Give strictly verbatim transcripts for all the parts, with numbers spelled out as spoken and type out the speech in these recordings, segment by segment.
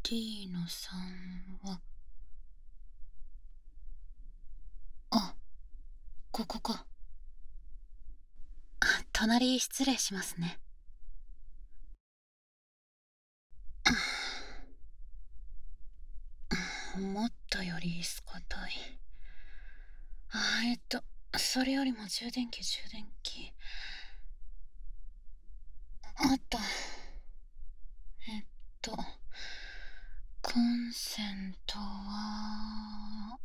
D のさんは、あ、ここか。あ、隣失礼しますね。思ったよりスカたい。あえっとそれよりも充電器充電器あった。えっとコンセントは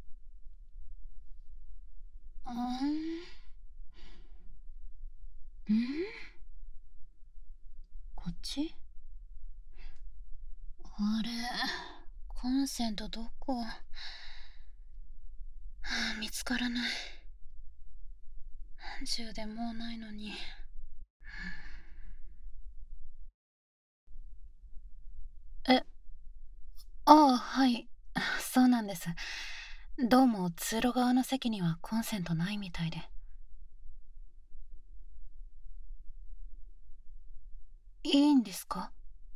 うんんこっち。あれ、コンセントどこ。はあ、見つからない。充電もうないのに。え、ああ、はい、そうなんです。どうも通路側の席にはコンセントないみたいで。いいんですか？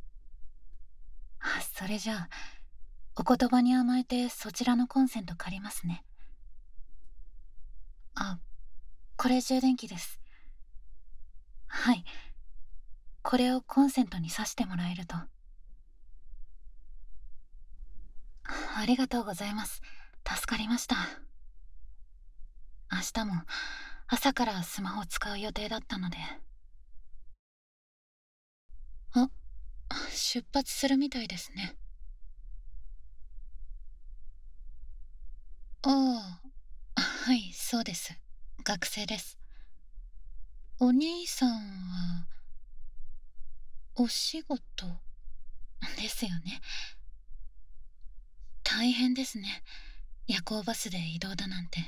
あ、それじゃあお言葉に甘えてそちらのコンセント借りますね。あ、これ充電器です。はい、これをコンセントに挿してもらえると。ありがとうございます。助かりました。明日も朝からスマホ使う予定だったので。あ、出発するみたいですね。ああ、はい、そうです。学生です。お兄さんはお仕事ですよね。大変ですね、夜行バスで移動だなんて。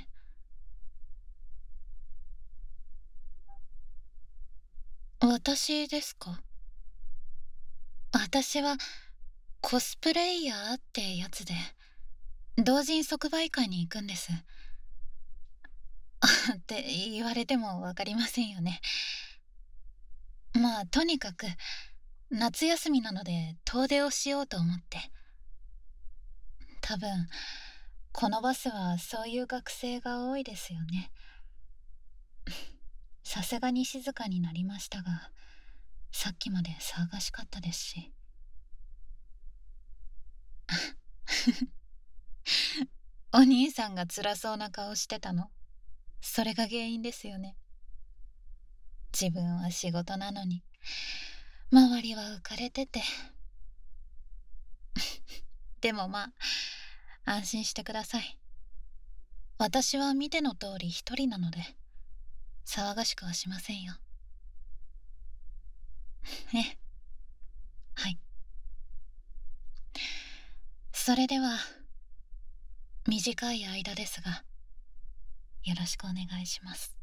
私ですか？私はコスプレイヤーってやつで、同人即売会に行くんです。って言われても分かりませんよね。まあとにかく夏休みなので遠出をしようと思って。多分このバスはそういう学生が多いですよね。さすがに静かになりましたが、さっきまで騒がしかったですし。お兄さんが辛そうな顔してたの、それが原因ですよね。自分は仕事なのに周りは浮かれてて。でもまあ安心してください。私は見ての通り一人なので騒がしくはしませんよ。ええ、はい。それでは短い間ですがよろしくお願いします。